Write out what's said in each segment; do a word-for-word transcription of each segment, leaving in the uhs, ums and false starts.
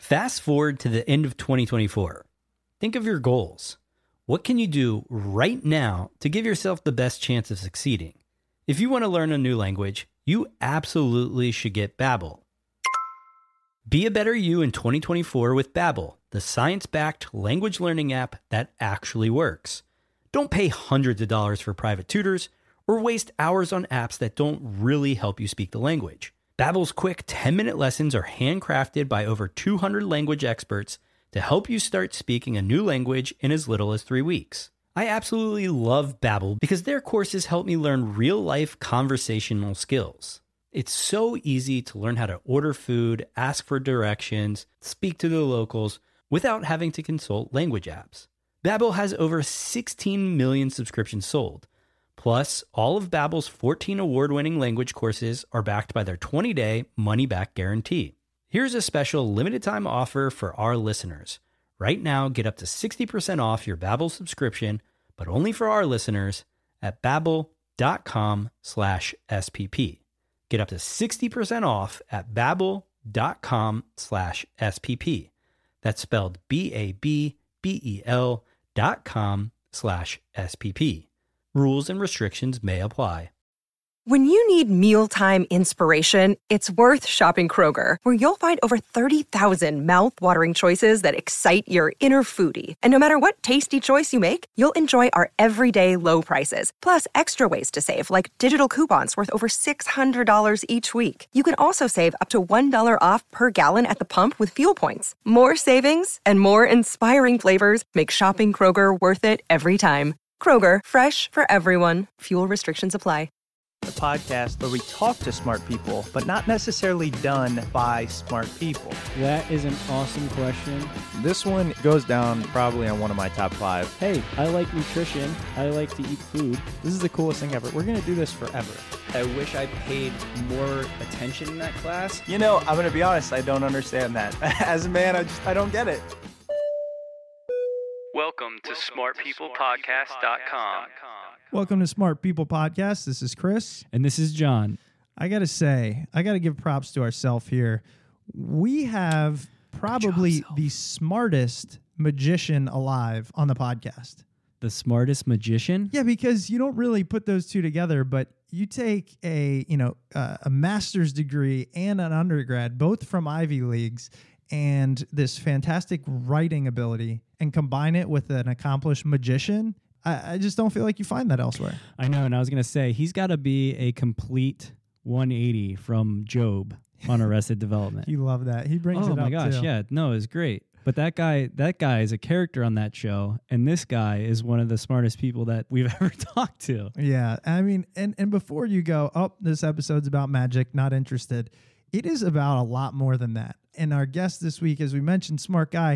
Fast forward to the end of twenty twenty-four. Think of your goals. What can you do right now to give yourself the best chance of succeeding? If you want to learn a new language, you absolutely should get Babbel. Be a better you in twenty twenty-four with Babbel, the science-backed language learning app that actually works. Don't pay hundreds of dollars for private tutors or waste hours on apps that don't really help you speak the language. Babbel's quick ten-minute lessons are handcrafted by over two hundred language experts to help you start speaking a new language in as little as three weeks. I absolutely love Babbel because their courses help me learn real-life conversational skills. It's so easy to learn how to order food, ask for directions, speak to the locals without having to consult language apps. Babbel has over sixteen million subscriptions sold. Plus, all of Babbel's fourteen award-winning language courses are backed by their twenty-day money-back guarantee. Here's a special limited-time offer for our listeners. Right now, get up to sixty percent off your Babbel subscription, but only for our listeners at babbel.com slash SPP. Get up to sixty percent off at babbel.com slash SPP. That's spelled B A B B E L dot com slash SPP. Rules and restrictions may apply. When you need mealtime inspiration, it's worth shopping Kroger, where you'll find over thirty thousand mouth-watering choices that excite your inner foodie. And no matter what tasty choice you make, you'll enjoy our everyday low prices, plus extra ways to save, like digital coupons worth over six hundred dollars each week. You can also save up to one dollar off per gallon at the pump with fuel points. More savings and more inspiring flavors make shopping Kroger worth it every time. Kroger, fresh for everyone. Fuel restrictions apply. The podcast where we talk to smart people, but not necessarily done by smart people. That is an awesome question. This one goes down probably on one of my top five. Hey, I like nutrition. I like to eat food. This is the coolest thing ever. We're going to do this forever. I wish I paid more attention in that class. You know, I'm going to be honest, I don't understand that. As a man, I just I don't get it. Welcome to smart people podcast dot com. Welcome to Smart People Podcast. This is Chris. And this is John. I got to say, I got to give props to ourselves here. We have probably the smartest magician alive on the podcast. The smartest magician? Yeah, because you don't really put those two together, but you take a, you know, uh, a master's degree and an undergrad, both from Ivy Leagues, and this fantastic writing ability, and combine it with an accomplished magician. I, I just don't feel like you find that elsewhere. I know, and I was going to say, he's got to be a complete one eighty from Job on Arrested Development. You love that. He brings oh it up, my gosh, too. yeah. No, it's great. But that guy, that guy is a character on that show, and this guy is one of the smartest people that we've ever talked to. Yeah, I mean, and, and before you go, oh, this episode's about magic, not interested, it is about a lot more than that. And our guest this week, as we mentioned, smart guy,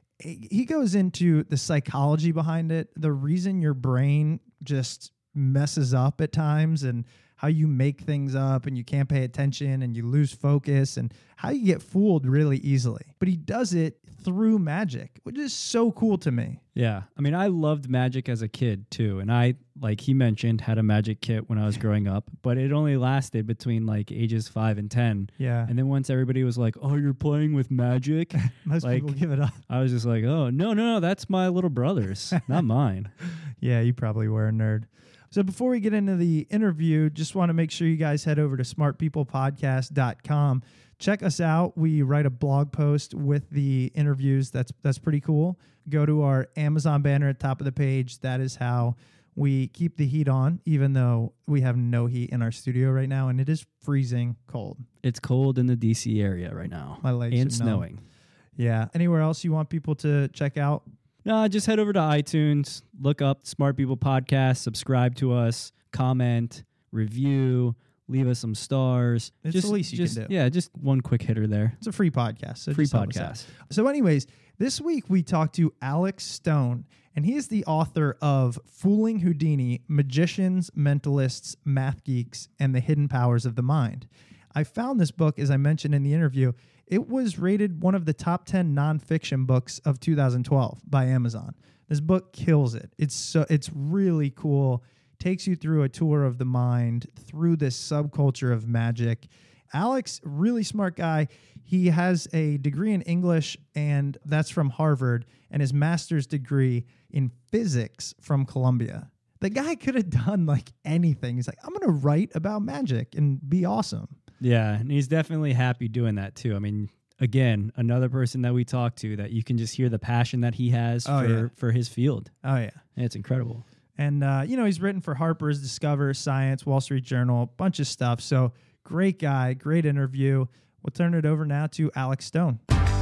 he goes into the psychology behind it, the reason your brain just messes up at times, and how you make things up and you can't pay attention and you lose focus, and how you get fooled really easily. But he does it through magic, which is so cool to me. Yeah. I mean, I loved magic as a kid too. And I, like he mentioned, had a magic kit when I was growing up, but it only lasted between like ages five and ten. Yeah. And then once everybody was like, oh, you're playing with magic. Most like, people give it up. I was just like, oh, no, no, no, that's my little brother's, not mine. Yeah, you probably were a nerd. So before we get into the interview, just want to make sure you guys head over to smart people podcast dot com. Check us out. We write a blog post with the interviews. That's that's pretty cool. Go to our Amazon banner at the top of the page. That is how we keep the heat on, even though we have no heat in our studio right now, and it is freezing cold. It's cold in the D C area right now. My legs and are snowing. numb. Yeah. Anywhere else you want people to check out? No, just head over to iTunes, look up Smart People Podcast, subscribe to us, comment, review, leave us some stars. It's just, the least you just, can do. Yeah, just one quick hitter there. It's a free podcast. So free just help us out. podcast. So anyways, this week we talked to Alex Stone, and he is the author of Fooling Houdini, Magicians, Mentalists, Math Geeks, and the Hidden Powers of the Mind. I found this book, as I mentioned in the interview. It was rated one of the top ten nonfiction books of two thousand twelve by Amazon. This book kills it. It's so it's really cool. Takes you through a tour of the mind, through this subculture of magic. Alex, really smart guy. He has a degree in English, and that's from Harvard, and his master's degree in physics from Columbia. The guy could have done like anything. He's like, I'm going to write about magic and be awesome. Yeah, and he's definitely happy doing that too. I mean, again, another person that we talked to that you can just hear the passion that he has Oh, for, yeah. for his field. Oh, yeah. And it's incredible. And, uh, you know, he's written for Harper's, Discover, Science, Wall Street Journal, a bunch of stuff. So great guy, great interview. We'll turn it over now to Alex Stone.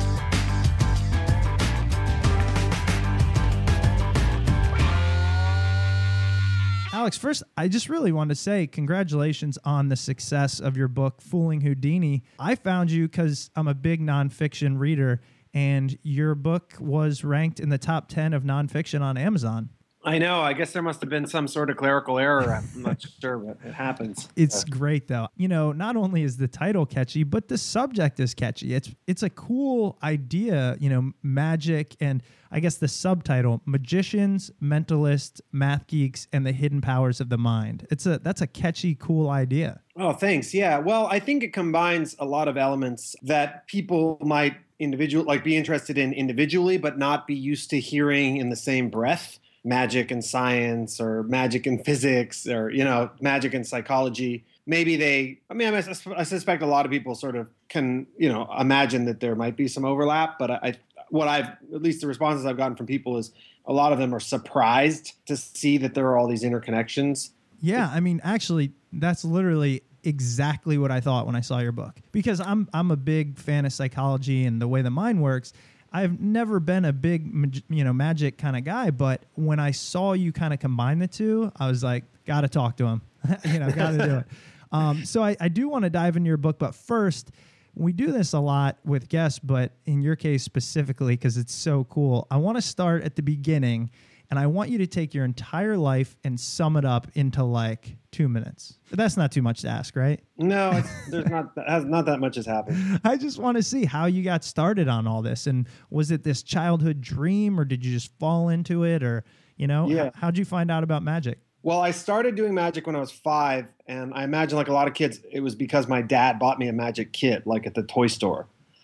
Alex, first, I just really want to say congratulations on the success of your book, Fooling Houdini. I found you because I'm a big nonfiction reader, and your book was ranked in the top ten of nonfiction on Amazon. I know. I guess there must have been some sort of clerical error. I'm not sure, but it happens. It's Uh, great, though. You know, not only is the title catchy, but the subject is catchy. It's it's a cool idea, you know, magic, and I guess the subtitle, Magicians, Mentalists, Math Geeks, and the Hidden Powers of the Mind. It's a That's a catchy, cool idea. Oh, thanks. Yeah. Well, I think it combines a lot of elements that people might individual like be interested in individually, but not be used to hearing in the same breath. Magic and science, or magic and physics, or, you know, magic and psychology. Maybe they, I mean, I, sus- I suspect a lot of people sort of can, you know, imagine that there might be some overlap, but I, what I've, at least the responses I've gotten from people is a lot of them are surprised to see that there are all these interconnections. Yeah, I mean, actually, that's literally exactly what I thought when I saw your book, because I'm I'm a big fan of psychology and the way the mind works. I've never been a big, mag- you know, magic kind of guy, but when I saw you kind of combine the two, I was like, got to talk to him, you know, got to do it. Um, so I, I do want to dive into your book, but first, we do this a lot with guests, but in your case specifically, because it's so cool, I want to start at the beginning, and I want you to take your entire life and sum it up into like two minutes. But that's not too much to ask, right? No, it's, there's not, has, not that much has happened. I just want to see how you got started on all this. And was it this childhood dream, or did you just fall into it? Or, you know, Yeah. h- how'd you find out about magic? Well, I started doing magic when I was five, and I imagine, like a lot of kids, it was because my dad bought me a magic kit, like at the toy store.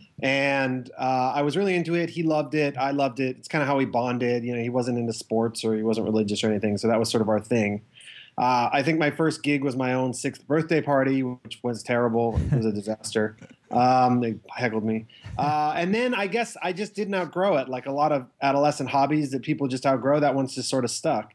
And uh, I was really into it. He loved it. I loved it. It's kind of how we bonded. You know, he wasn't into sports, or he wasn't religious or anything, so that was sort of our thing. Uh, I think my first gig was my own sixth birthday party, which was terrible. It was a disaster. Um, they heckled me. Uh, and then I guess I just didn't outgrow it. Like a lot of adolescent hobbies that people just outgrow, that one's just sort of stuck.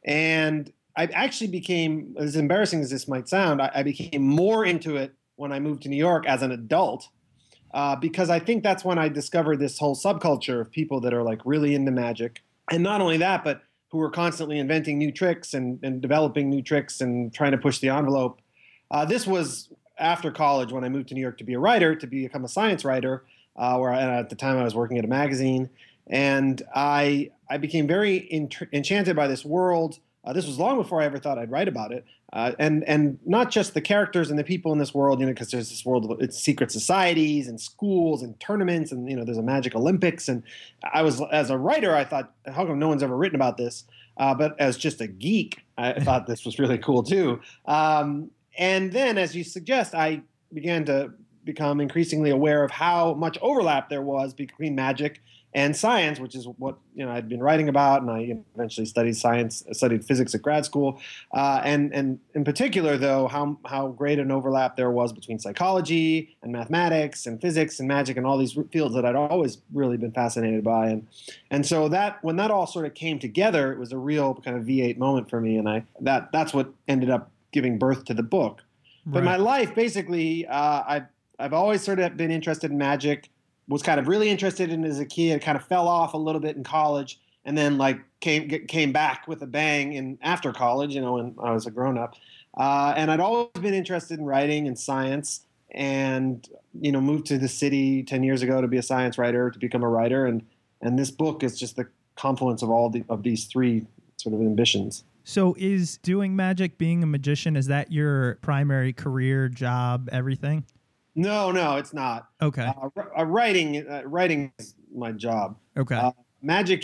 And I actually became, as embarrassing as this might sound, I, I became more into it when I moved to New York as an adult, uh, because I think that's when I discovered this whole subculture of people that are like really into magic. And not only that, but who are constantly inventing new tricks and, and developing new tricks and trying to push the envelope. Uh, this was after college when I moved to New York to be a writer, to become a science writer, uh, where I, at the time I was working at a magazine. And I I became very ent- enchanted by this world. Uh, this was long before I ever thought I'd write about it. Uh, and and not just the characters and the people in this world, you know, because there's this world of it's secret societies and schools and tournaments, and, you know, there's a magic Olympics. And I was, as a writer, I thought, how come no one's ever written about this? Uh, but as just a geek, I thought this was really cool too. Um, and then, as you suggest, I began to become increasingly aware of how much overlap there was between magic and science, which is what, you know, I'd been writing about, and I eventually studied science, studied physics at grad school, uh, and and in particular, though, how how great an overlap there was between psychology and mathematics and physics and magic and all these fields that I'd always really been fascinated by, and and so that when that all sort of came together, it was a real kind of V eight moment for me, and I that that's what ended up giving birth to the book. But Right. my life, basically, uh, I've I've always sort of been interested in magic. Was kind of really interested in it as a kid, kind of fell off a little bit in college, and then like came came back with a bang in after college, you know, when I was a grown up. Uh, and I'd always been interested in writing and science, and, you know, moved to the city ten years ago to be a science writer, to become a writer, and and this book is just the confluence of all the, of these three sort of ambitions. So is doing magic, being a magician, is that your primary career, job, everything? No, no, it's not. Okay. Uh, uh, writing, uh, writing is my job. Okay. Uh, magic is,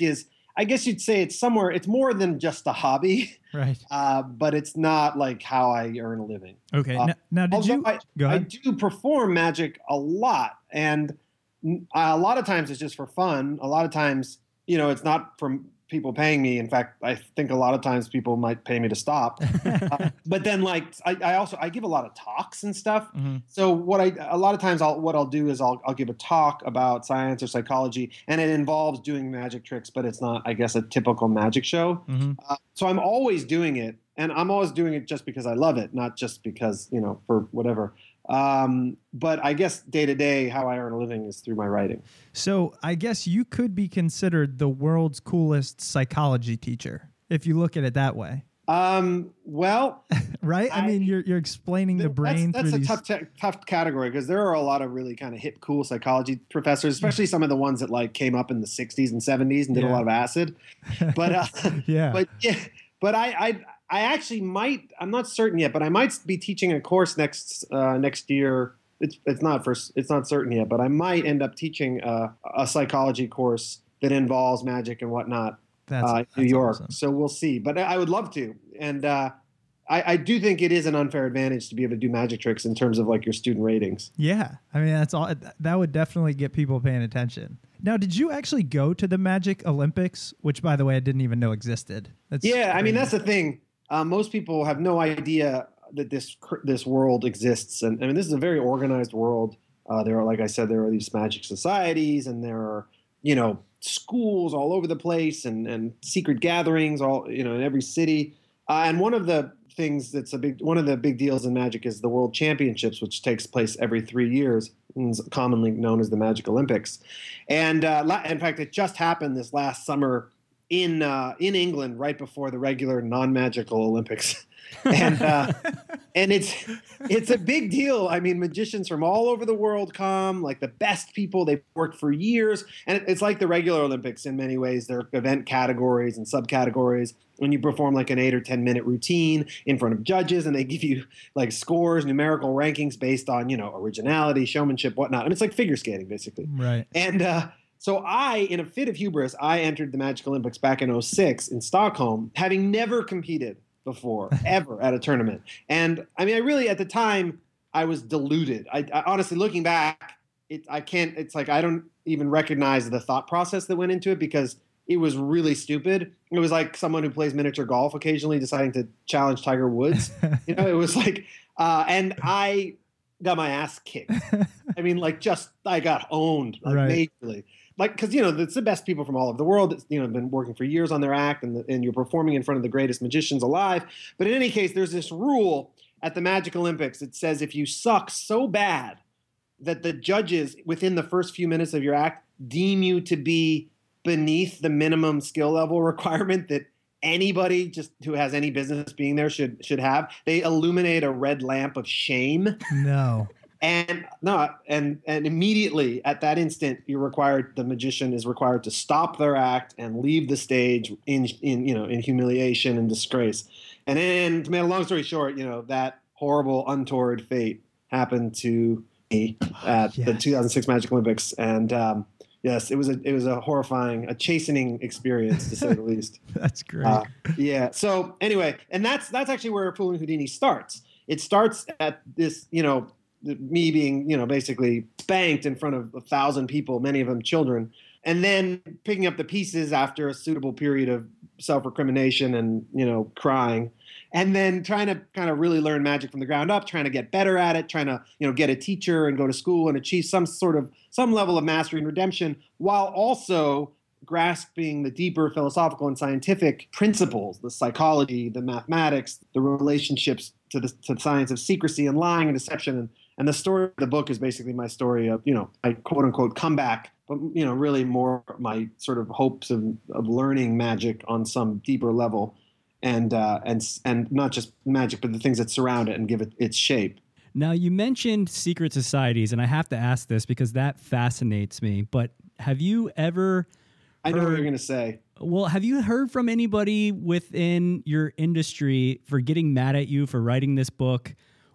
I guess you'd say it's somewhere, it's more than just a hobby, Right. uh, but it's not like how I earn a living. Okay. Uh, now, now, did Although you I, go I ahead? do perform magic a lot, and mm, a lot of times it's just for fun. A lot of times, you know, it's not from people paying me. In fact, I think a lot of times people might pay me to stop. uh, but then, like, I, I also I give a lot of talks and stuff. Mm-hmm. So what I a lot of times I'll what I'll do is I'll I'll give a talk about science or psychology, and it involves doing magic tricks, but it's not, I guess, a typical magic show. Mm-hmm. Uh, so I'm always doing it, and I'm always doing it just because I love it, not just because, you know, for whatever. Um, but I guess day to day, how I earn a living is through my writing. So I guess you could be considered the world's coolest psychology teacher if you look at it that way, Um, well, right? I, I- mean, you're you're explaining the brain that's, that's through a these. tough te- tough category because there are a lot of really kind of hip, cool psychology professors, especially some of the ones that like came up in the sixties and seventies and did Yeah. a lot of acid. But uh, Yeah. but yeah, but I, I I actually might. I'm not certain yet, but I might be teaching a course next uh, next year. It's it's not for it's not certain yet, but I might end up teaching a, a psychology course that involves magic and whatnot. That's, uh, in New that's York. awesome. So we'll see. But I I would love to. And uh, I, I do think it is an unfair advantage to be able to do magic tricks in terms of like your student ratings. Yeah, I mean that's all. That would definitely get people paying attention. Now, did you actually go to the Magic Olympics, which, by the way, I didn't even know existed? That's Yeah, I mean, crazy. that's the thing. Uh, most people have no idea that this cr- this world exists. And I mean, this is a very organized world. Uh, there are, like I said, there are these magic societies, and there are, you know, schools all over the place, and, and secret gatherings all, you know, in every city. Uh, and one of the things that's a big, one of the big deals in magic is the World Championships, which takes place every three years, and is commonly known as the Magic Olympics. And uh, la- in fact, it just happened this last summer in uh, in England, right before the regular non-magical Olympics. and uh, and it's it's a big deal. I mean, magicians from all over the world come, like the best people. They've worked for years, and it, it's like the regular Olympics in many ways. There are event categories and subcategories. When you perform like an eight or ten minute routine in front of judges, and they give you like scores, numerical rankings based on, you know, originality, showmanship, whatnot. I mean, it's like figure skating basically. right. And uh, so I, in a fit of hubris, I entered the Magic Olympics back in oh six in Stockholm, having never competed before, ever at a tournament. And I mean, I really, at the time, I was deluded. I, I honestly, looking back, it, I can't, it's like, I don't even recognize the thought process that went into it because it was really stupid. It was like someone who plays miniature golf occasionally deciding to challenge Tiger Woods. You know, it was like, uh, and I got my ass kicked. I mean, like just, I got owned like, Right. majorly. Like, because, you know, it's the best people from all over the world that, you know, have been working for years on their act, and, the, and you're performing in front of the greatest magicians alive. But in any case, there's this rule at the Magic Olympics. It says if you suck so bad that the judges within the first few minutes of your act deem you to be beneath the minimum skill level requirement that anybody just who has any business being there should should have, they illuminate a red lamp of shame. No. And no, and and immediately at that instant, you're required. The magician is required to stop their act and leave the stage in in you know in humiliation and disgrace. And then, to make a long story short, you know that horrible, untoward fate happened to me at the Yes. two thousand six Magic Olympics, and um, yes, it was a it was a horrifying, a chastening experience to say the least. That's great. Uh, yeah. So anyway, and that's that's actually where Fool and Houdini starts. It starts at this, you know, me being, you know, basically spanked in front of a thousand people, many of them children, and then picking up the pieces after a suitable period of self-recrimination and, you know, crying, and then trying to kind of really learn magic from the ground up, trying to get better at it, trying to, you know, get a teacher and go to school and achieve some sort of some level of mastery and redemption, while also grasping the deeper philosophical and scientific principles, the psychology, the mathematics, the relationships to the, to the science of secrecy and lying and deception. And, and the story of the book is basically my story of, you know, my quote unquote comeback, but, you know, really more my sort of hopes of, of learning magic on some deeper level, and, uh, and, and not just magic, but the things that surround it and give it its shape. Now, you mentioned secret societies, and I have to ask this because that fascinates me, but have you ever I know what heard- you're going to say. Well, have you heard from anybody within your industry for getting mad at you for writing this book,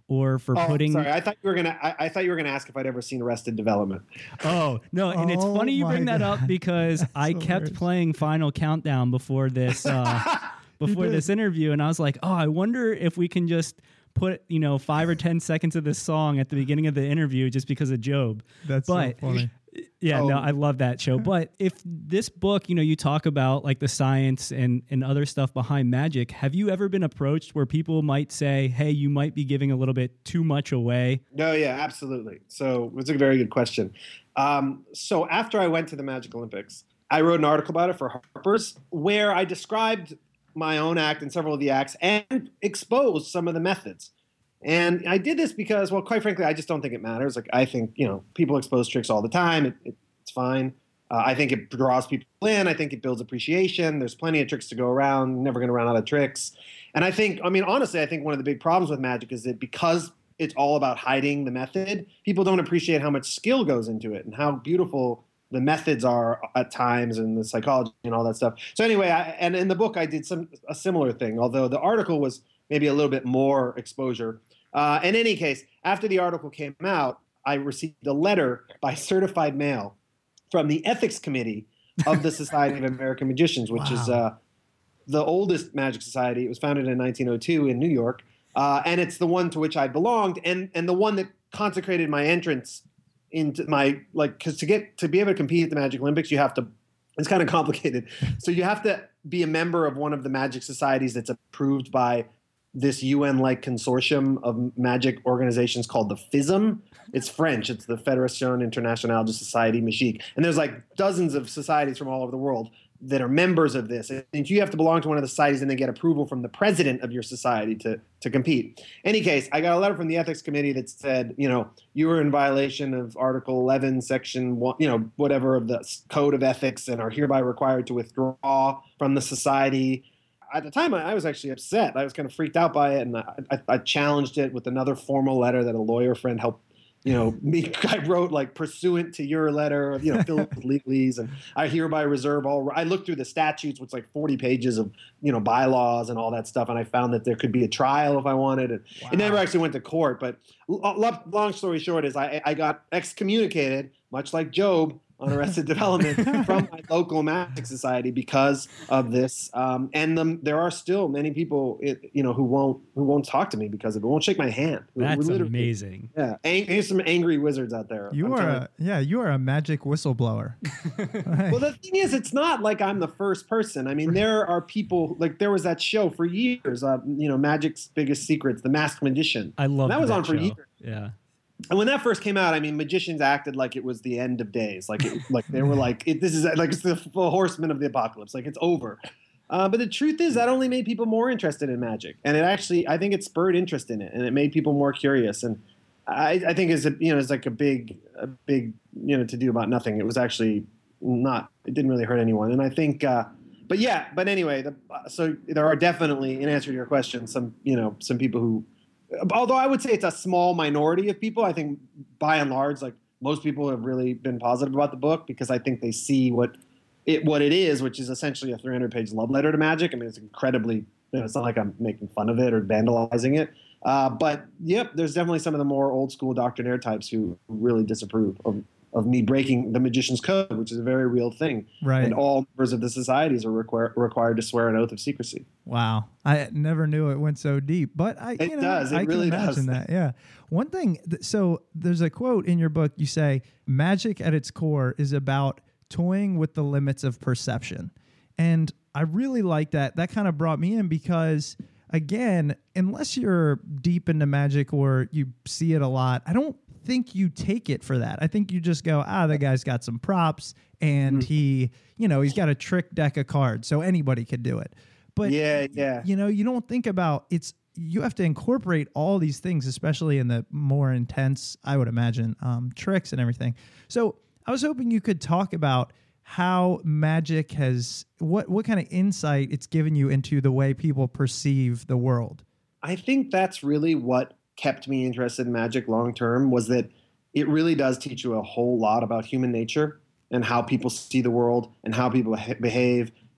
or for oh, putting. Sorry, I thought you were gonna. I, I thought you were gonna ask if I'd ever seen Arrested Development. Oh no, and it's Oh funny you bring my that up God. because I kept hilarious. playing Final Countdown before this uh, before did. this interview, and I was like, oh, I wonder if we can just put you know five or ten seconds of this song at the beginning of the interview just because of Job. That's but, so funny. Yeah, Oh. no, I love that show. But if this book, you know, you talk about like the science and, and other stuff behind magic, have you ever been approached where people might say, hey, you might be giving a little bit too much away? No, yeah, absolutely. So it's a very good question. Um, so after I went to the Magic Olympics, I wrote an article about it for Harper's where I described my own act and several of the acts and exposed some of the methods. And I did this because, well, quite frankly, I just don't think it matters. Like, I think, you know, people expose tricks all the time. It, it, it's fine. Uh, I think it draws people in. I think it builds appreciation. There's plenty of tricks to go around. Never going to run out of tricks. And I think, I mean, honestly, I think one of the big problems with magic is that because it's all about hiding the method, people don't appreciate how much skill goes into it and how beautiful the methods are at times and the psychology and all that stuff. So anyway, I, and in the book, I did some a similar thing, although the article was maybe a little bit more exposure. Uh, in any case, after the article came out, I received a letter by certified mail from the ethics committee of the Society of American Magicians, which Wow. is uh, the oldest magic society. It was founded in nineteen oh two in New York, uh, and it's the one to which I belonged, and and the one that consecrated my entrance into my like because to get to be able to compete at the Magic Olympics, you have to. It's kind of complicated, so you have to be a member of one of the magic societies that's approved by this U N-like consortium of magic organizations called the FISM. It's French. It's the Fédération Internationale de Société Magique. And there's like dozens of societies from all over the world that are members of this. And you have to belong to one of the societies and then get approval from the president of your society to, to compete. Any case, I got a letter from the ethics committee that said, you know, you were in violation of Article eleven, Section one, you know, whatever of the Code of Ethics and are hereby required to withdraw from the society. At the time, I was actually upset. I was kind of freaked out by it, and I, I, I challenged it with another formal letter that a lawyer friend helped, you know, me. I wrote like pursuant to your letter, you know, filled with legalese, and I hereby reserve all. I looked through the statutes, which is like forty pages of, you know, bylaws and all that stuff, and I found that there could be a trial if I wanted. And wow. It never actually went to court. But long story short is I, I got excommunicated, much like Job on Arrested Development, from my local magic society because of this. Um, and the, there are still many people, it, you know, who won't who won't talk to me because of it. Won't shake my hand. That's amazing. Yeah, Ang- there's some angry wizards out there. You I'm are trying a, yeah, you are a magic whistleblower. to- well, the thing is, it's not like I'm the first person. I mean, there are people like there was that show for years. Uh, you know, Magic's Biggest Secrets, The Masked Magician. I love that was that on for show. years. Yeah. And when that first came out, I mean, magicians acted like it was the end of days, like it, like they were like, it, "This is like it's the horsemen of the apocalypse, like it's over." Uh, but the truth is, that only made people more interested in magic, and it actually, I think, it spurred interest in it, and it made people more curious. And I, I think it's a, you know, it's like a big, a big, you know, to do about nothing. It was actually not, it didn't really hurt anyone, and I think, uh, but yeah, but anyway, the, so there are definitely, in answer to your question, some, you know, some people who. Although I would say it's a small minority of people, I think by and large, like most people have really been positive about the book because I think they see what it what it is, which is essentially a three hundred page love letter to magic. I mean, it's incredibly, you know, it's not like I'm making fun of it or vandalizing it. Uh, but yep, there's definitely some of the more old school doctrinaire types who really disapprove of, of me breaking the magician's code, which is a very real thing. Right. And all members of the societies are require, required to swear an oath of secrecy. Wow. I never knew it went so deep, but I, It you know, does. It I really can imagine does. that. Yeah. One thing, th- so there's a quote in your book. You say, magic at its core is about toying with the limits of perception. And I really like that. That kind of brought me in because, again, unless you're deep into magic or you see it a lot, I don't think you take it for that. I think you just go, ah, the guy's got some props and Mm-hmm. he, you know, he's got a trick deck of cards, so anybody could do it. But Yeah, yeah. you know, you don't think about it's, you have to incorporate all these things, especially in the more intense, I would imagine, um, tricks and everything. So I was hoping you could talk about how magic has, what, what kind of insight it's given you into the way people perceive the world. I think that's really what kept me interested in magic long term, was that it really does teach you a whole lot about human nature and how people see the world and how people behave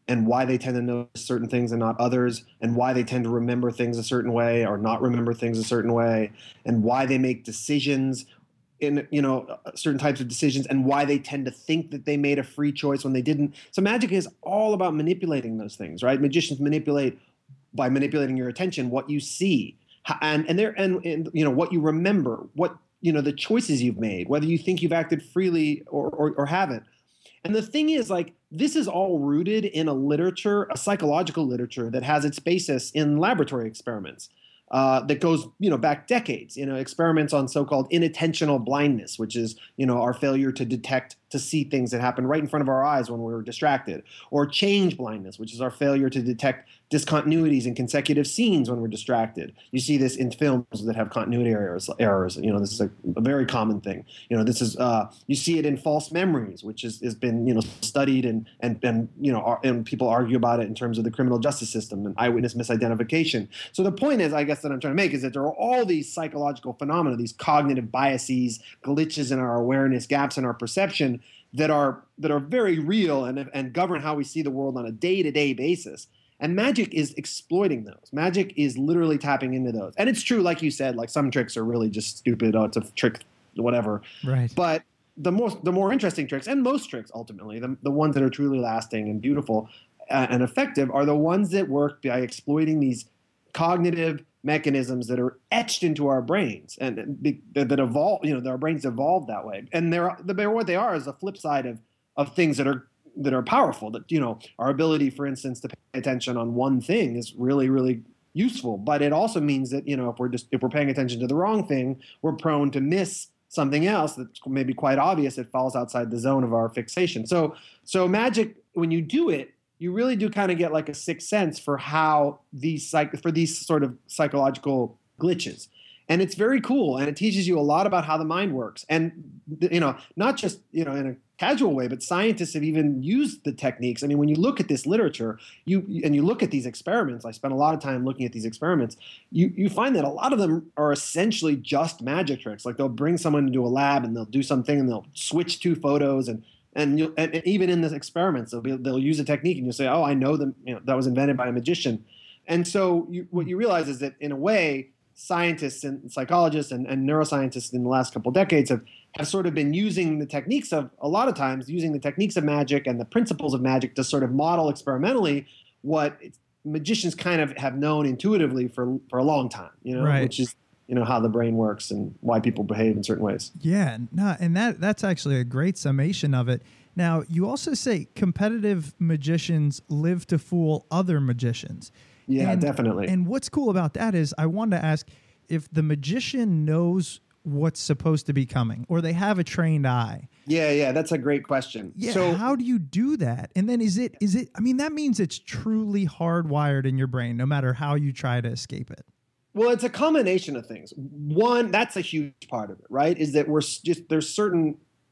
and why they tend to notice certain things and not others, and why they tend to remember things a certain way or not remember things a certain way, and why they make decisions in, you know, certain types of decisions, and why they tend to think that they made a free choice when they didn't. So magic is all about manipulating those things, right? Magicians manipulate by manipulating your attention, what you see, and and they're and, and you know what you remember, what you know the choices you've made, whether you think you've acted freely or or, or haven't. And the thing is, like, this is all rooted in a literature, a psychological literature that has its basis in laboratory experiments. Uh, that goes, you know, back decades, you know, experiments on so-called inattentional blindness, which is, you know, our failure to detect, to see things that happen right in front of our eyes when we're distracted, or change blindness, which is our failure to detect discontinuities in consecutive scenes when we're distracted. You see this in films that have continuity errors. Errors, you know, this is a, a very common thing. You know, this is uh, you see it in false memories, which is, has been, you know, studied and and and you know, ar- and people argue about it in terms of the criminal justice system and eyewitness misidentification. So the point is, I guess, that I'm trying to make is that there are all these psychological phenomena, these cognitive biases, glitches in our awareness, gaps in our perception that are that are very real and and govern how we see the world on a day-to-day basis. And magic is exploiting those. Magic is literally tapping into those. And it's true, like you said, like some tricks are really just stupid. Oh, it's a trick, whatever. Right. But the more the more interesting tricks, and most tricks ultimately, the, the ones that are truly lasting and beautiful uh, and effective, are the ones that work by exploiting these cognitive mechanisms that are etched into our brains and, and be, that, that evolve. You know, that our brains evolve that way. And they're the what they are is the flip side of of things that are. that are powerful, that, you know, our ability, for instance, to pay attention on one thing is really, really useful. But it also means that, you know, if we're just, if we're paying attention to the wrong thing, we're prone to miss something else that's maybe quite obvious. It falls outside the zone of our fixation. So, so magic, when you do it, you really do kind of get like a sixth sense for how these psych, for these sort of psychological glitches. And it's very cool. And it teaches you a lot about how the mind works. And, you know, not just, you know, in a casual way, but scientists have even used the techniques. I mean, when you look at this literature, you and you look at these experiments, I spent a lot of time looking at these experiments, you, you find that a lot of them are essentially just magic tricks. Like they'll bring someone into a lab and they'll do something and they'll switch two photos and and, you, and, and even in the experiments, they'll, be, they'll use a technique and you'll say, oh, I know them, you know, that was invented by a magician. And so you, what you realize is that in a way, scientists and psychologists and, and neuroscientists in the last couple of decades have, have sort of been using the techniques of, a lot of times, using the techniques of magic and the principles of magic to sort of model experimentally what magicians kind of have known intuitively for for a long time, you know, right. which is, you know, how the brain works and why people behave in certain ways. Yeah, no, and that that's actually a great summation of it. Now, you also say competitive magicians live to fool other magicians. Yeah, and, definitely. And what's cool about that is I wanted to ask if the magician knows what's supposed to be coming or they have a trained eye. Yeah, yeah, that's a great question. Yeah, so, how do you do that? And then is it is it I mean, that means it's truly hardwired in your brain no matter how you try to escape it. Well, it's a combination of things. One, that's a huge part of it, right? Is that we're just there's certain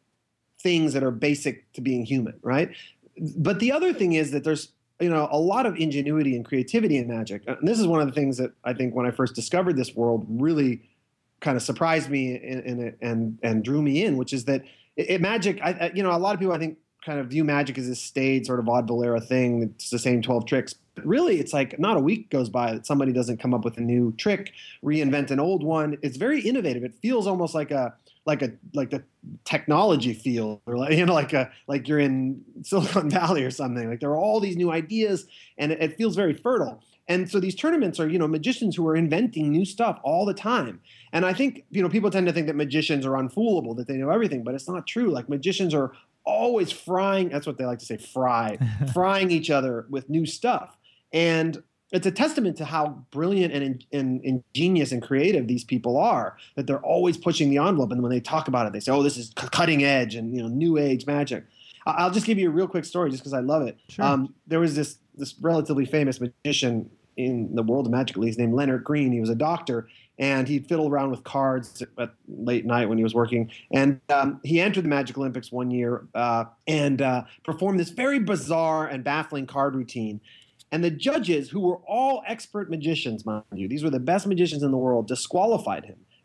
things that are basic to being human, right? But the other thing is that there's, you know, a lot of ingenuity and creativity in magic. And this is one of the things that I think when I first discovered this world really kind of surprised me in, in it and and drew me in, which is that it, it magic, I, I, you know, a lot of people I think kind of view magic as this staid sort of vaudeville era thing. It's the same twelve tricks. But really, it's like not a week goes by that somebody doesn't come up with a new trick, reinvent an old one. It's very innovative. It feels almost like a like a like the technology field, or like, you know, like a like you're in Silicon Valley or something. Like there are all these new ideas, and it, it feels very fertile. And so these tournaments are, you know, magicians who are inventing new stuff all the time. And I think, you know, people tend to think that magicians are unfoolable, that they know everything, but it's not true. Like magicians are always frying, that's what they like to say, fry, frying each other with new stuff. And it's a testament to how brilliant and, and ingenious and creative these people are, that they're always pushing the envelope. And when they talk about it, they say, oh, this is cutting edge and, you know, new age magic. I'll just give you a real quick story just because I love it. Sure. Um, there was this this relatively famous magician in the world of magic, at least, named Leonard Green. He was a doctor, and he'd fiddle around with cards at late night when he was working. And um, he entered the Magic Olympics one year uh, and uh, performed this very bizarre and baffling card routine. And the judges, who were all expert magicians, mind you, these were the best magicians in the world, disqualified him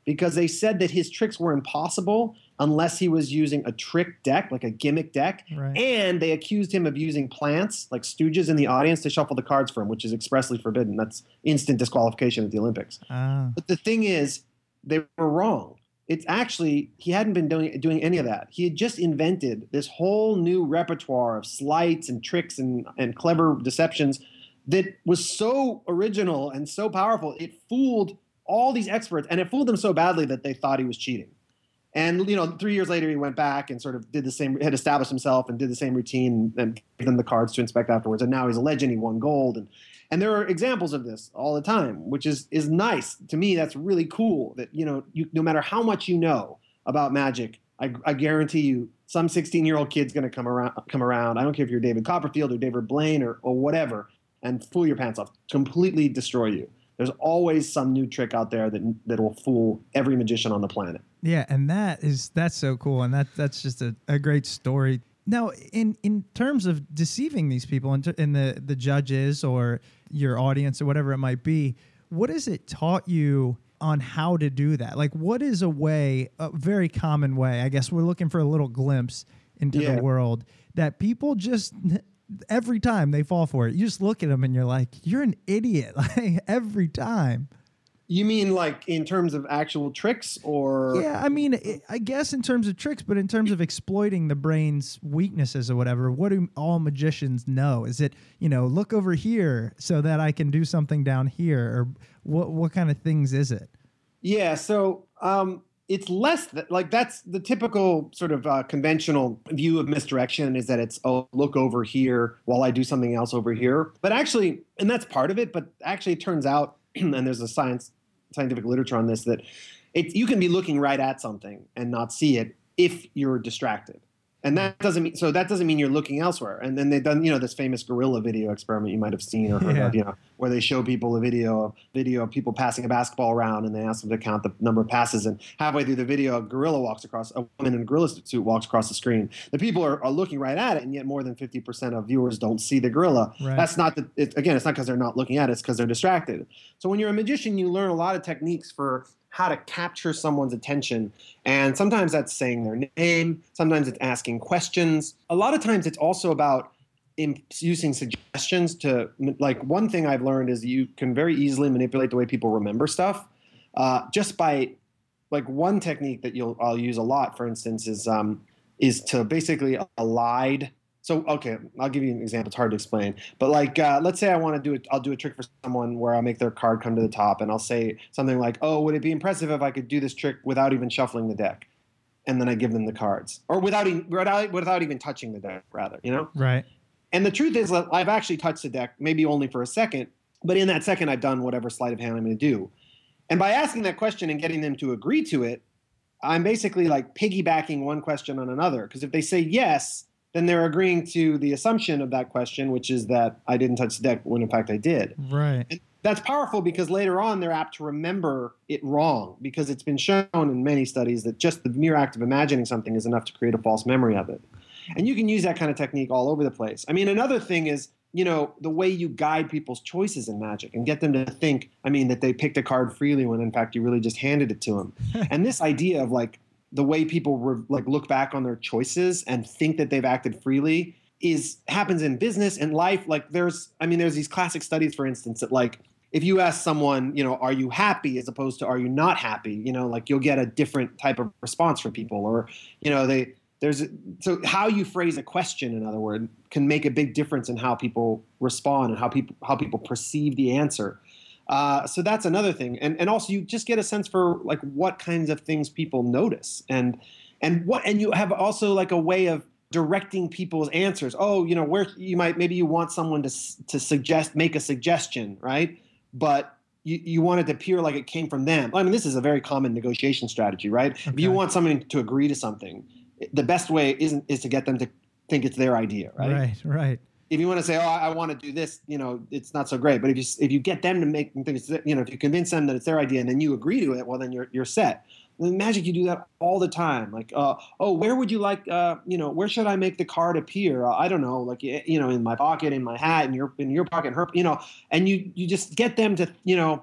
because they said that his tricks were impossible unless he was using a trick deck, like a gimmick deck. Right. And they accused him of using plants, like stooges in the audience, to shuffle the cards for him, which is expressly forbidden. That's instant disqualification at the Olympics. Ah. But the thing is, they were wrong. It's actually, he hadn't been doing, doing any of that. He had just invented this whole new repertoire of sleights and tricks and, and clever deceptions that was so original and so powerful. It fooled all these experts, and it fooled them so badly that they thought he was cheating. And, you know, three years later, he went back and sort of did the same, had established himself and did the same routine and gave them the cards to inspect afterwards. And now he's a legend. He won gold. And and there are examples of this all the time, which is is nice. To me, that's really cool that, you know, you, no matter how much you know about magic, I, I guarantee you some sixteen-year-old kid's going to come around, come around. I don't care if you're David Copperfield or David Blaine or, or whatever, and fool your pants off, completely destroy you. There's always some new trick out there that that will fool every magician on the planet. Yeah, and that is that's so cool, and that that's just a, a great story. Now, in, in terms of deceiving these people, and in, in the the judges or your audience or whatever it might be, what has it taught you on how to do that? Like, what is a way, a very common way? I guess we're looking for a little glimpse into Yeah. the world that people just. Every time they fall for it, you just look at them and you're like, you're an idiot. Like every time. You mean like in terms of actual tricks or? Yeah, I mean, it, I guess in terms of tricks, but in terms of exploiting the brain's weaknesses or whatever, what do all magicians know? Is it, you know, look over here so that I can do something down here? Or what, what kind of things is it? Yeah, so um, it's less th- like that's the typical sort of uh, conventional view of misdirection is that it's, oh, look over here while I do something else over here. But actually, and that's part of it, but actually it turns out, and there's a science scientific literature on this, that it, you can be looking right at something and not see it if you're distracted. And that doesn't mean, so that doesn't mean you're looking elsewhere. And then they've done, you know, this famous gorilla video experiment you might have seen or heard Yeah. of, you know, where they show people a video of video of people passing a basketball around and they ask them to count the number of passes. And halfway through the video, a gorilla walks across, a woman in a gorilla suit walks across the screen. The people are, are looking right at it, and yet more than fifty percent of viewers don't see the gorilla. Right. That's not the, it, again, it's not because they're not looking at it, it's because they're distracted. So when you're a magician, you learn a lot of techniques for how to capture someone's attention. And sometimes that's saying their name. Sometimes it's asking questions. A lot of times it's also about in, using suggestions to, like one thing I've learned is you can very easily manipulate the way people remember stuff uh, just by, like one technique that you'll I'll use a lot, for instance, is um, is to basically elide. So, okay, I'll give you an example. It's hard to explain. But like, uh, let's say I want to do it. I'll do a trick for someone where I'll make their card come to the top and I'll say something like, oh, would it be impressive if I could do this trick without even shuffling the deck? And then I give them the cards. Or without even, without, without even touching the deck, rather, you know? Right. And the truth is that I've actually touched the deck, maybe only for a second. But in that second, I've done whatever sleight of hand I'm going to do. And by asking that question and getting them to agree to it, I'm basically like piggybacking one question on another. Because if they say yes, then they're agreeing to the assumption of that question, which is that I didn't touch the deck when in fact I did. Right. And that's powerful because later on they're apt to remember it wrong, because it's been shown in many studies that just the mere act of imagining something is enough to create a false memory of it. And you can use that kind of technique all over the place. I mean, another thing is, you know, the way you guide people's choices in magic and get them to think, I mean, that they picked a card freely when in fact you really just handed it to them. And this idea of like, the way people re- like look back on their choices and think that they've acted freely is happens in business and life. Like there's, I mean, there's these classic studies, for instance, that like if you ask someone, you know, are you happy as opposed to are you not happy, you know, like you'll get a different type of response from people. Or, you know, they there's so how you phrase a question, in other words, can make a big difference in how people respond and how people how people perceive the answer. Uh, so that's another thing. And and also you just get a sense for like what kinds of things people notice and and what and you have also like a way of directing people's answers. Oh, you know, where you might maybe you want someone to to suggest make a suggestion, right? But you, you want it to appear like it came from them. I mean, this is a very common negotiation strategy, right? Okay. If you want someone to agree to something, the best way isn't is to get them to think it's their idea, right? Right, right. If you want to say, oh, I want to do this, you know, it's not so great. But if you if you get them to make them think it's, you know, if you convince them that it's their idea and then you agree to it, well, then you're you're set. In magic, you do that all the time. Like, uh, oh, where would you like, uh, you know, where should I make the card appear? Uh, I don't know, like, you know, in my pocket, in my hat, in your in your pocket, her, you know, and you you just get them to, you know,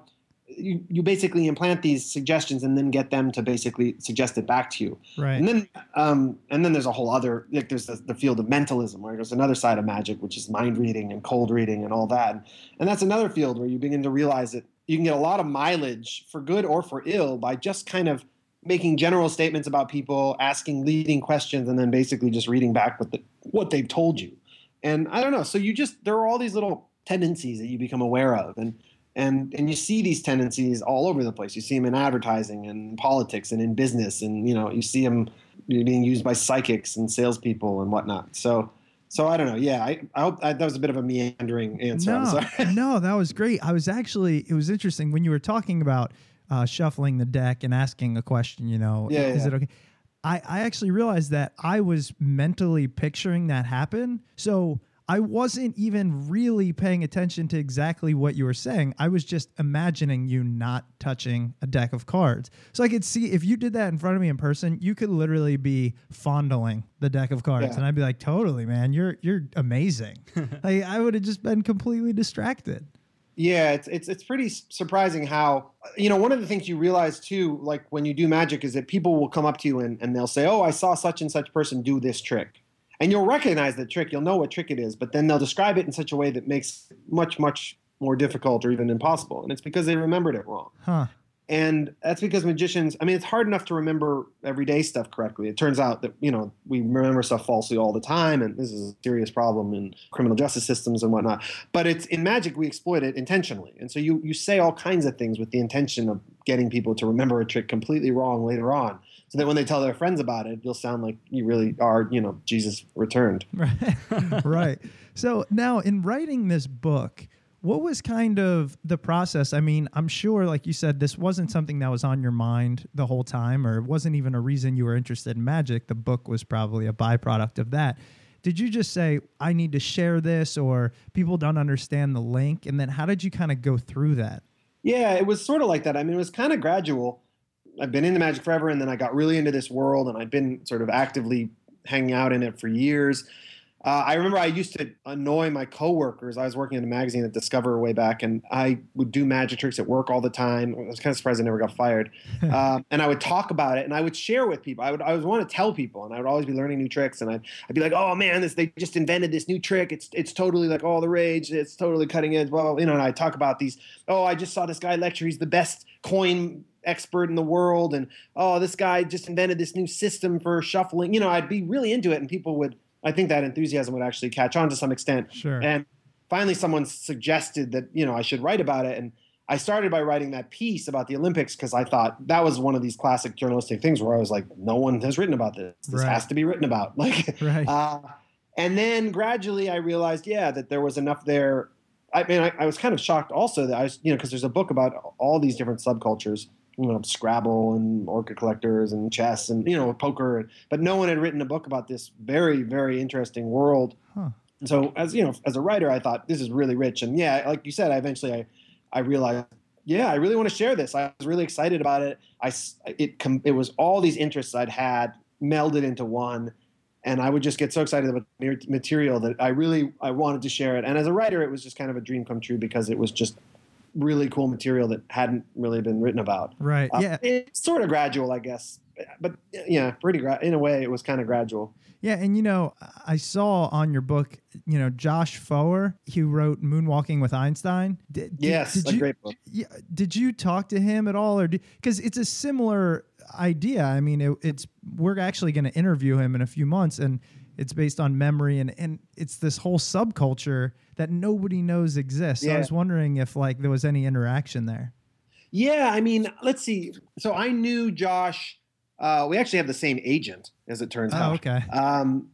you, you basically implant these suggestions and then get them to basically suggest it back to you. Right. And then, um, and then there's a whole other, like there's the, the field of mentalism, where there's another side of magic, which is mind reading and cold reading and all that. And, and that's another field where you begin to realize that you can get a lot of mileage for good or for ill by just kind of making general statements about people, asking leading questions, and then basically just reading back what the, what they've told you. And I don't know. So you just, there are all these little tendencies that you become aware of. And, and, and you see these tendencies all over the place. You see them in advertising and politics and in business. And, you know, you see them being used by psychics and salespeople and whatnot. So, so I don't know. Yeah. I, I hope I, that was a bit of a meandering answer. No, I'm sorry. no, that was great. I was actually, it was interesting when you were talking about uh, shuffling the deck and asking a question, you know, Yeah, is yeah. it okay? I, I actually realized that I was mentally picturing that happen. So I wasn't even really paying attention to exactly what you were saying. I was just imagining you not touching a deck of cards. So I could see if you did that in front of me in person, you could literally be fondling the deck of cards. Yeah. And I'd be like, totally, man, you're you're amazing. Like, I would have just been completely distracted. Yeah, it's it's it's pretty s- surprising how, you know, one of the things you realize too, like when you do magic, is that people will come up to you and, and they'll say, oh, I saw such and such person do this trick. And you'll recognize the trick, you'll know what trick it is, but then they'll describe it in such a way that makes it much, much more difficult or even impossible. And it's because they remembered it wrong. Huh. And that's because magicians, I mean, it's hard enough to remember everyday stuff correctly. It turns out that, you know, we remember stuff falsely all the time, and this is a serious problem in criminal justice systems and whatnot. But it's in magic, we exploit it intentionally. And so you you say all kinds of things with the intention of getting people to remember a trick completely wrong later on, so that when they tell their friends about it, you'll sound like you really are, you know, Jesus returned. Right. Right. So now in writing this book, what was kind of the process? I mean, I'm sure, like you said, this wasn't something that was on your mind the whole time, or it wasn't even a reason you were interested in magic. The book was probably a byproduct of that. Did you just say, I need to share this, or people don't understand the link? And then how did you kind of go through that? Yeah, it was sort of like that. I mean, it was kind of gradual. I've been into magic forever, and then I got really into this world, and I've been sort of actively hanging out in it for years. Uh, I remember I used to annoy my coworkers. I was working in a magazine at Discover way back, and I would do magic tricks at work all the time. I was kind of surprised I never got fired. um, and I would talk about it, and I would share with people. I would I would want to tell people, and I would always be learning new tricks. And I'd, I'd be like, "Oh man, this they just invented this new trick. It's it's totally like all the rage. It's totally cutting edge." Well, you know, and I talk about these. Oh, I just saw this guy lecture. He's the best coin expert in the world, and oh, this guy just invented this new system for shuffling. You know, I'd be really into it, and people would. I think that enthusiasm would actually catch on to some extent. Sure. And finally, someone suggested that, you know, I should write about it. And I started by writing that piece about the Olympics because I thought that was one of these classic journalistic things where I was like, no one has written about this. This Right. has to be written about. Like, Right. uh, and then gradually I realized, yeah, that there was enough there. I mean, I, I was kind of shocked also that I was, you know, because there's a book about all these different subcultures. You know, Scrabble and orchid collectors and chess and, you know, poker. But no one had written a book about this very, very interesting world. Huh. And so as, you know, as a writer, I thought this is really rich. And yeah, like you said, I eventually I, I realized, yeah, I really want to share this. I was really excited about it. I, it, it was all these interests I'd had melded into one. And I would just get so excited about the material that I really, I wanted to share it. And as a writer, it was just kind of a dream come true because it was just really cool material that hadn't really been written about. Right. Uh, Yeah. It's sort of gradual, I guess. But yeah, pretty gra- in a way, it was kind of gradual. Yeah, and you know, I saw on your book, you know, Josh Foer, he wrote Moonwalking with Einstein. Did, Yes, did a you, great book. Yeah, did you talk to him at all, or because it's a similar idea? I mean, it, it's we're actually going to interview him in a few months, and it's based on memory, and and it's this whole subculture that nobody knows exists. So I Yeah. was wondering if like there was any interaction there. Yeah, I mean, let's see. So I knew Josh. Uh, we actually have the same agent, as it turns Oh, out. okay. Um,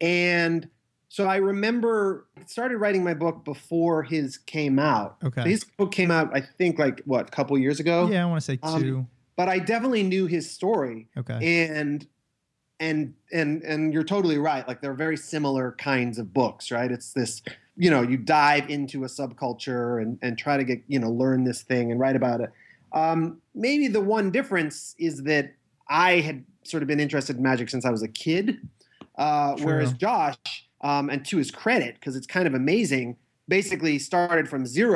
and so I remember I started writing my book before his came out. Okay. So his book came out, I think, like what, a couple years ago. Yeah, I want to say Um, two. But I definitely knew his story. Okay. And and and and you're totally right. Like they're very similar kinds of books, right? It's this, you know, you dive into a subculture and and try to get, you know, learn this thing and write about it. Um, maybe the one difference is that I had sort of been interested in magic since I was a kid, uh, whereas Josh, um, and to his credit, because it's kind of amazing, basically started from zero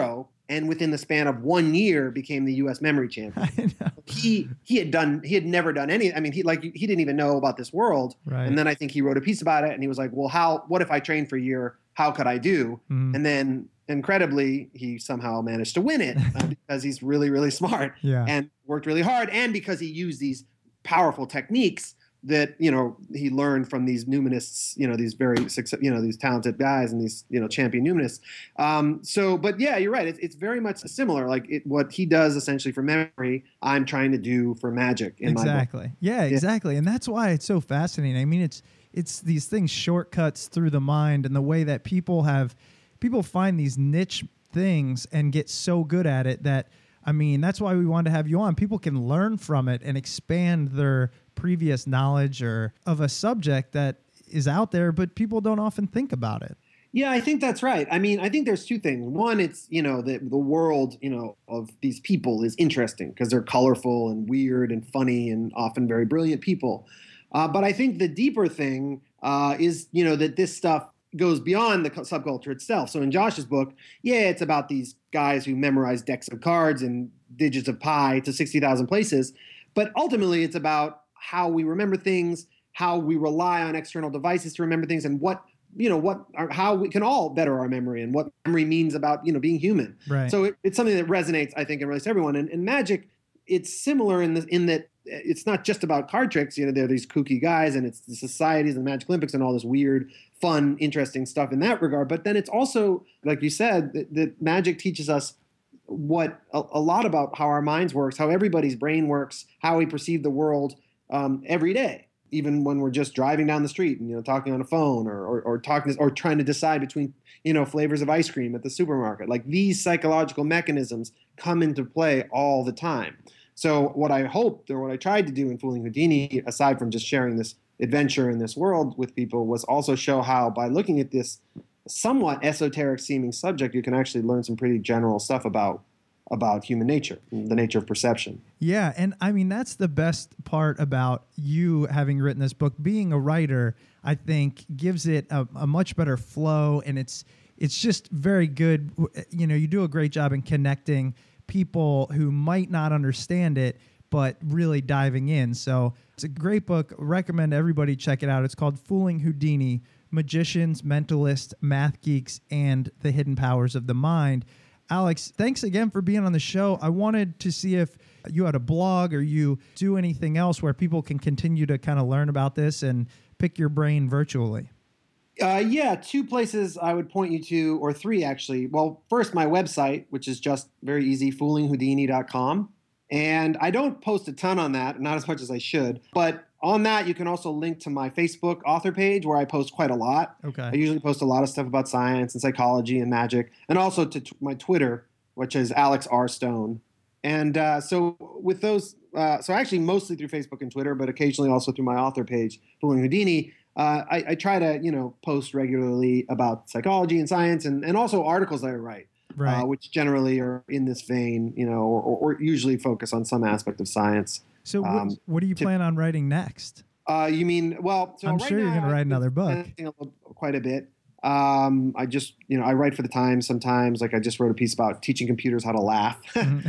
and within the span of one year became the U S memory champion. I know. He he had done he had never done any. I mean, he like he didn't even know about this world. Right. And then I think he wrote a piece about it, and he was like, "Well, how? What if I trained for a year? How could I do?" Mm. And then incredibly, he somehow managed to win it uh, because he's really really smart Yeah. and worked really hard, and because he used these powerful techniques that, you know, he learned from these numenists, you know, these very success, you know, these talented guys and these, you know, champion numenists. Um, so, but yeah, you're right. It's, it's very much similar. Like it, what he does essentially for memory, I'm trying to do for magic in my book. Exactly. Yeah, exactly. And that's why it's so fascinating. I mean, it's it's these things, shortcuts through the mind, and the way that people have people find these niche things and get so good at it that, I mean, that's why we wanted to have you on. People can learn from it and expand their previous knowledge or of a subject that is out there, but people don't often think about it. Yeah, I think that's right. I mean, I think there's two things. One, it's, you know, the, the world, you know, of these people is interesting because they're colorful and weird and funny and often very brilliant people. Uh, but I think the deeper thing uh, is, you know, that this stuff goes beyond the subculture itself. So in Josh's book, yeah, it's about these guys who memorize decks of cards and digits of pi to sixty thousand places. But ultimately, it's about how we remember things, how we rely on external devices to remember things, and what, you know, what, are, how we can all better our memory and what memory means about, you know, being human. Right. So it, it's something that resonates, I think, and relates to everyone. And, and magic, it's similar in the, in that it's not just about card tricks. You know, there are these kooky guys, and it's the societies and the Magic Olympics and all this weird, fun, interesting stuff in that regard. But then it's also, like you said, that, that magic teaches us what a, a lot about how our minds works, how everybody's brain works, how we perceive the world um, every day, even when we're just driving down the street and, you know, talking on a phone or, or, or talking or trying to decide between, you know, flavors of ice cream at the supermarket. Like, these psychological mechanisms come into play all the time. So what I hoped, or what I tried to do in Fooling Houdini, aside from just sharing this adventure in this world with people, was also show how, by looking at this somewhat esoteric seeming subject, you can actually learn some pretty general stuff about about human nature, the nature of perception. Yeah, and I mean, that's the best part about you having written this book. Being a writer, I think, gives it a, a much better flow, and it's it's just very good. You know, you do a great job in connecting people who might not understand it, but really diving in. So it's a great book. Recommend everybody check it out. It's called Fooling Houdini: Magicians, Mentalists, Math Geeks, and the Hidden Powers of the Mind. Alex, thanks again for being on the show. I wanted to see if you had a blog or you do anything else where people can continue to kind of learn about this and pick your brain virtually. Uh, yeah, two places I would point you to, or three actually. Well, first, my website, which is just very easy, fooling houdini dot com. And I don't post a ton on that, not as much as I should. But on that, you can also link to my Facebook author page, where I post quite a lot. Okay. I usually post a lot of stuff about science and psychology and magic, and also to t- my Twitter, which is Alex R. Stone. And uh, so with those, uh, so actually mostly through Facebook and Twitter, but occasionally also through my author page, Fooling Houdini. Uh, I, I try to, you know, post regularly about psychology and science, and, and also articles that I write. Right. Uh, which generally are in this vein, you know, or, or, or usually focus on some aspect of science. So what, Um, what do you to- plan on writing next? Uh, you mean, well, so I'm right sure you're now gonna write I've been another book. experimenting a little- quite a bit. Um, I just, you know, I write for the Times sometimes. Like, I just wrote a piece about teaching computers how to laugh.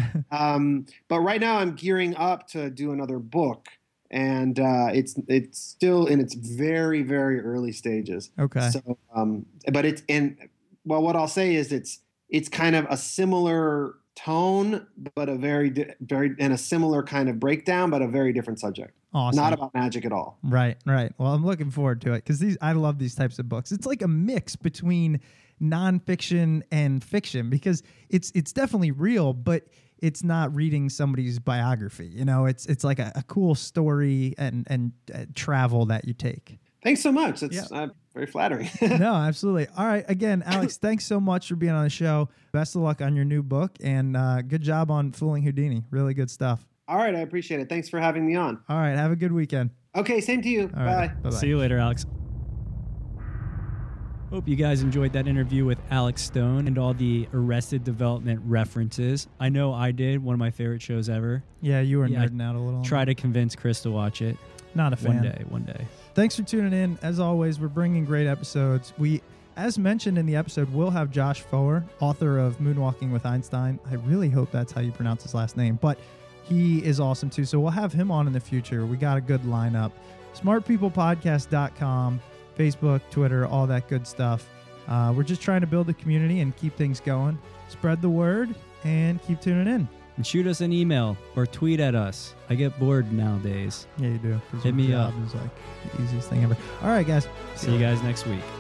um, but right now I'm gearing up to do another book, and uh, it's it's still in its very, very early stages. Okay. So, um, but it's and well, what I'll say is it's it's kind of a similar tone, but a very, di- very, and a similar kind of breakdown, but a very different subject. Awesome. Not about magic at all. Right, right. Well, I'm looking forward to it because these I love these types of books. It's like a mix between nonfiction and fiction because it's it's definitely real, but it's not reading somebody's biography. You know, it's it's like a, a cool story and and uh, travel that you take. Thanks so much. That's Yeah. uh, very flattering. No, absolutely. All right. Again, Alex, thanks so much for being on the show. Best of luck on your new book, and uh, good job on Fooling Houdini. Really good stuff. All right. I appreciate it. Thanks for having me on. All right. Have a good weekend. Okay. Same to you. All right. Bye. Bye-bye. See you later, Alex. Hope you guys enjoyed that interview with Alex Stone and all the Arrested Development references. I know I did. One of my favorite shows ever. Yeah, you were Yeah, I nerding out a little. on Try that. to convince Chris to watch it. Not a fan. One day, one day. Thanks for tuning in. As always, we're bringing great episodes. We As mentioned in the episode, we'll have Josh Foer, author of Moonwalking with Einstein. I really hope that's how you pronounce his last name, but he is awesome too. So we'll have him on in the future. We got a good lineup. smart people podcast dot com, Facebook, Twitter, all that good stuff. Uh, we're just trying to build a community and keep things going. Spread the word and keep tuning in. And shoot us an email or tweet at us. I get bored nowadays. Yeah, you do. 'cause Hit your me job up. is like the easiest thing ever. All right, guys. See you guys next week.